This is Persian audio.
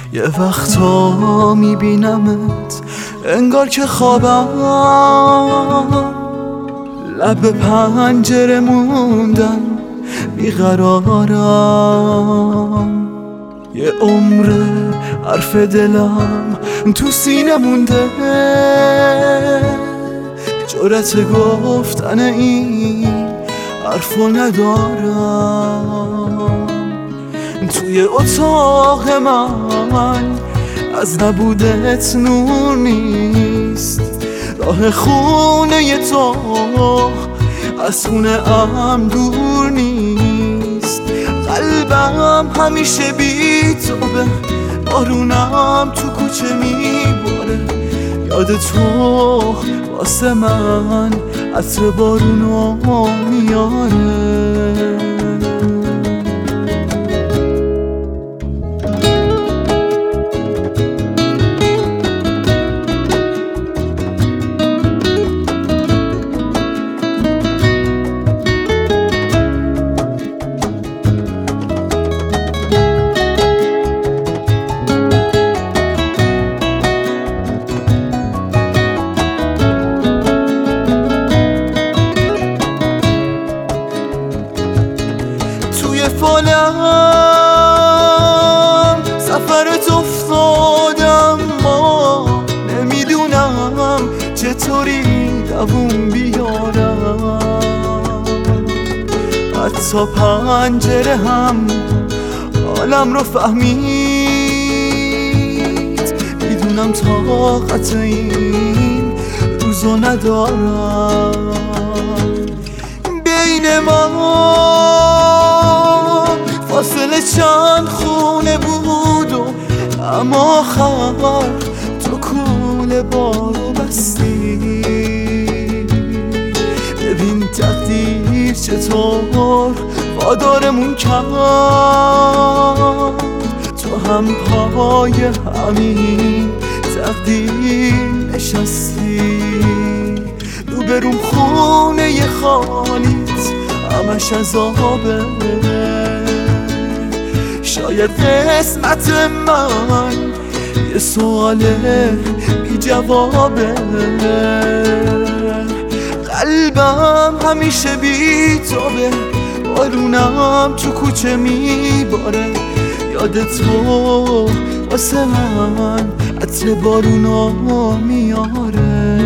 یه وقتا میبینمت انگار که خوابم، لب پنجره موندم بیقرارم. یه عمره حرف دلم تو سینه مونده، جرأت گفتن این حرفو ندارم. توی اتاق من از نبودت نور نیست، راه خونه تو از خونه ام دور نیست. قلبم همیشه بی توبه، بارونم تو کوچه میباره. یاد تو واسه من عطر بارونو میاره. فالم سفرت افتادم، ما نمیدونم چطوری دووم بیارم. حتی پنجره هم حالم رو فهمید، میدونم طاقت این روزو ندارم. بین ما فاصله چند خونه بود و اما آخر تو کوله بارو بستی. ببین تقدیر چطور وادارمون کرد، تو هم پای همین تقدیر نشستی. روبروم خونه ی خالیت همش عذابه، شاید قسمت من یه سوال بی جوابه. قلبم همیشه بی توبه، بارونم تو کوچه میباره. یاد تو واسه من عطر بارونو میاره.